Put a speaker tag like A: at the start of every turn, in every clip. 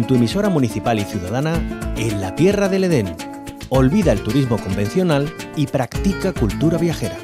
A: con tu emisora municipal y ciudadana en la Tierra del Edén. Olvida el turismo convencional y practica cultura viajera.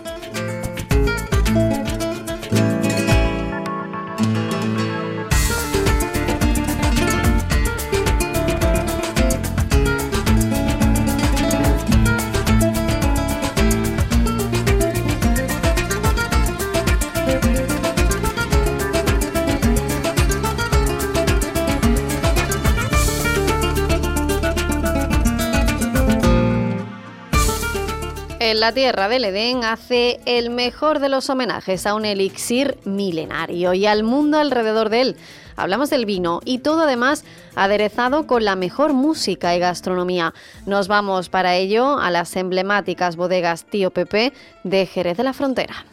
B: La Tierra del Edén hace el mejor de los homenajes a un elixir milenario y al mundo alrededor de él. Hablamos del vino y todo además aderezado con la mejor música y gastronomía. Nos vamos para ello a las emblemáticas bodegas Tío Pepe de Jerez de la Frontera.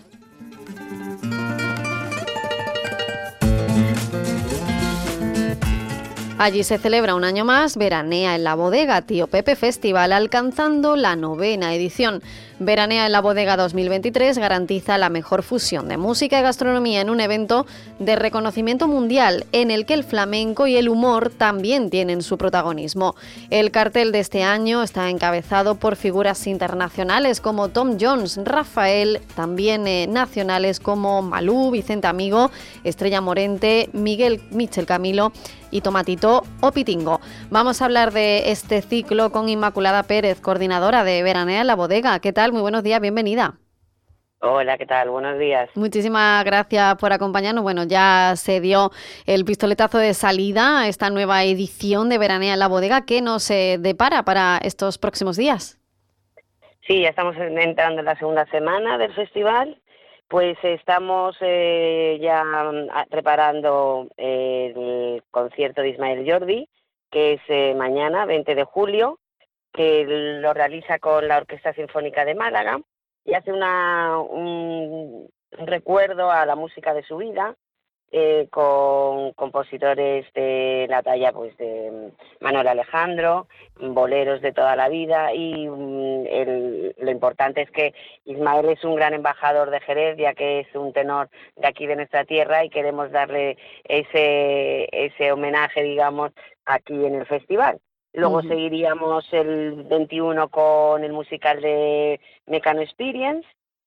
B: Allí se celebra un año más Veranea en la Bodega Tío Pepe Festival, alcanzando la 9ª edición. Veranea en la Bodega 2023 garantiza la mejor fusión de música y gastronomía en un evento de reconocimiento mundial en el que el flamenco y el humor también tienen su protagonismo. El cartel de este año está encabezado por figuras internacionales como Tom Jones, Rafael, también nacionales como Malú, Vicente Amigo, Estrella Morente, Miguel Michel Camilo y Tomatito o Pitingo. Vamos a hablar de este ciclo con Inmaculada Pérez, coordinadora de Veranea en la Bodega. ¿Qué tal? Muy buenos días, bienvenida.
C: Hola, ¿qué tal? Buenos días.
B: Muchísimas gracias por acompañarnos. Bueno, ya se dio el pistoletazo de salida a esta nueva edición de Veranea en la Bodega. ¿Qué nos depara para estos próximos días?
C: Sí, ya estamos entrando en la segunda semana del festival. Pues estamos ya preparando el concierto de Ismael Jordi, que es mañana, 20 de julio, que lo realiza con la Orquesta Sinfónica de Málaga y hace un recuerdo a la música de su vida, con compositores de la talla pues de Manuel Alejandro, boleros de toda la vida y lo importante es que Ismael es un gran embajador de Jerez, ya que es un tenor de aquí de nuestra tierra y queremos darle ese homenaje, digamos, aquí en el festival. Luego seguiríamos el 21 con el musical de Mecano Experience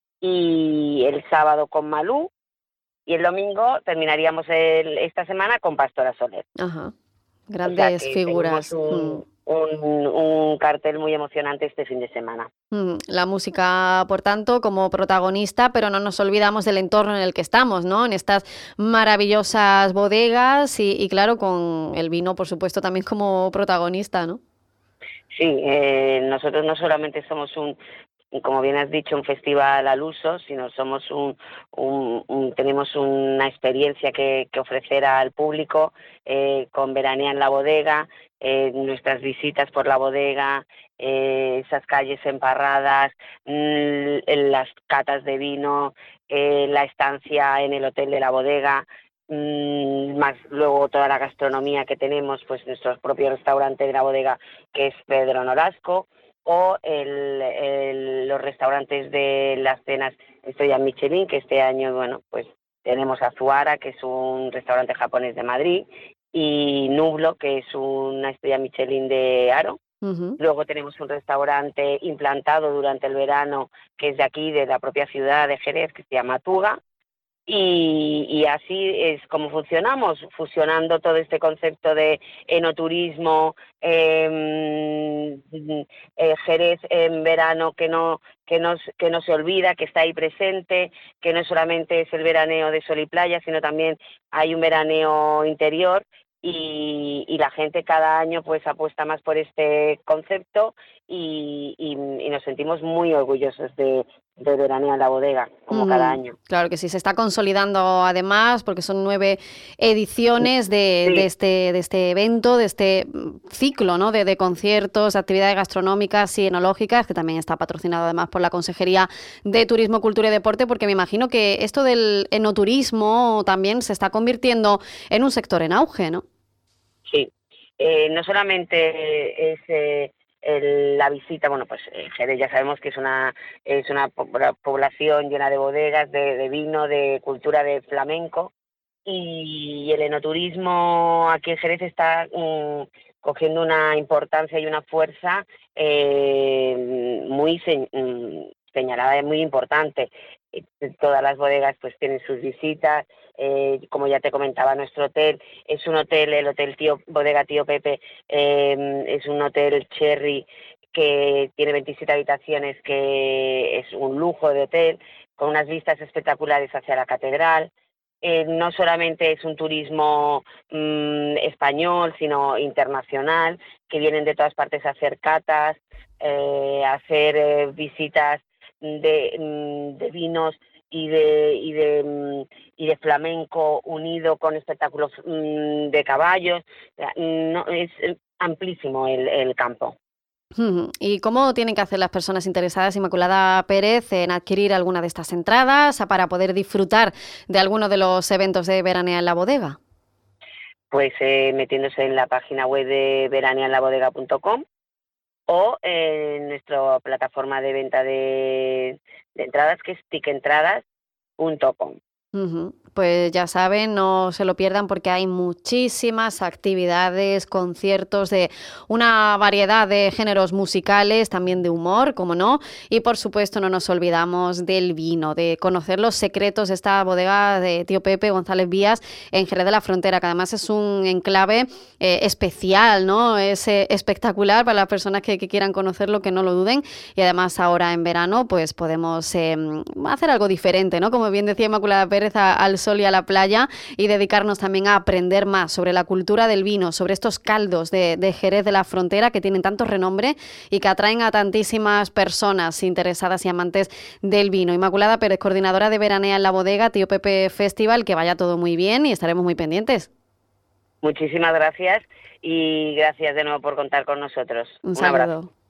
C: y el sábado con Malú. Y el domingo terminaríamos esta semana con Pastora Soler.
B: Ajá, grandes, o sea, figuras.
C: Tenemos un cartel muy emocionante este fin de semana.
B: La música, por tanto, como protagonista, pero no nos olvidamos del entorno en el que estamos, ¿no? En estas maravillosas bodegas y claro, con el vino, por supuesto, también como protagonista, ¿no?
C: Sí, nosotros no solamente somos como bien has dicho, un festival al uso, sino somos tenemos una experiencia que ofrecer al público con Veranea en la Bodega, nuestras visitas por la bodega, esas calles emparradas, las catas de vino, la estancia en el hotel de la bodega, más luego toda la gastronomía que tenemos, pues nuestro propio restaurante de la bodega, que es Pedro Nolasco, o los restaurantes de las cenas Estrella Michelin, que este año, bueno, pues tenemos a Zuara, que es un restaurante japonés de Madrid, y Nublo, que es una Estrella Michelin de Haro. Luego tenemos un restaurante implantado durante el verano, que es de aquí, de la propia ciudad de Jerez, que se llama Tuga. Y así es como funcionamos, fusionando todo este concepto de enoturismo, Jerez en verano que no se olvida, que está ahí presente, que no solamente es el veraneo de sol y playa, sino también hay un veraneo interior y la gente cada año pues apuesta más por este concepto y nos sentimos muy orgullosos de Veranea en la Bodega, como cada año.
B: Claro que sí, se está consolidando además, porque son 9 ediciones de este evento, de este ciclo, ¿no? de conciertos, actividades gastronómicas y enológicas, que también está patrocinado además por la Consejería de Turismo, Cultura y Deporte, porque me imagino que esto del enoturismo también se está convirtiendo en un sector en auge, ¿no?
C: Sí, no solamente es la visita, bueno, pues Jerez ya sabemos que es una población llena de bodegas, de vino, de cultura de flamenco, y el enoturismo aquí en Jerez está cogiendo una importancia y una fuerza muy señalada, muy importante. Todas las bodegas pues tienen sus visitas, como ya te comentaba, nuestro hotel es un hotel, el Hotel Bodega Tío Pepe, es un hotel Cherry que tiene 27 habitaciones, que es un lujo de hotel, con unas vistas espectaculares hacia la catedral. No solamente es un turismo español, sino internacional, que vienen de todas partes a hacer catas, a hacer visitas de vinos y de flamenco unido con espectáculos de caballos. No, es amplísimo el campo.
B: ¿Y cómo tienen que hacer las personas interesadas, Inmaculada Pérez, en adquirir alguna de estas entradas para poder disfrutar de alguno de los eventos de Veranea en la Bodega?
C: Pues metiéndose en la página web de veraneanlabodega.com o en nuestra plataforma de venta de entradas, que es tickentradas.com.
B: Pues ya saben, no se lo pierdan porque hay muchísimas actividades, conciertos de una variedad de géneros musicales, también de humor, como no, y por supuesto no nos olvidamos del vino, de conocer los secretos de esta bodega de Tío Pepe González Vías en Jerez de la Frontera, que además es un enclave especial, ¿no? Es espectacular para las personas que quieran conocerlo, que no lo duden, y además ahora en verano pues podemos hacer algo diferente, ¿no? Como bien decía Inmaculada Pérez, al sol y a la playa, y dedicarnos también a aprender más sobre la cultura del vino, sobre estos caldos de Jerez de la Frontera que tienen tanto renombre y que atraen a tantísimas personas interesadas y amantes del vino. Inmaculada Pérez, coordinadora de Veranea en la Bodega, Tío Pepe Festival, que vaya todo muy bien y estaremos muy pendientes.
C: Muchísimas gracias y gracias de nuevo por contar con nosotros.
B: Un saludo.
C: Abrazo.